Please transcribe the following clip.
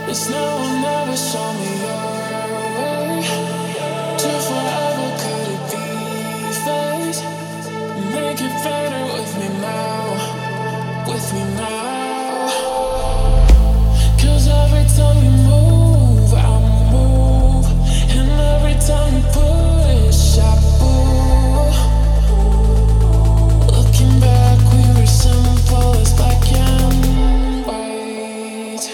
It's now or never, show me your way. To forever, could it be fate? Make it better with me now, with me now. 'Cause every time you move, I move. And every time you push, I pull. Looking back, we were simple as black and white.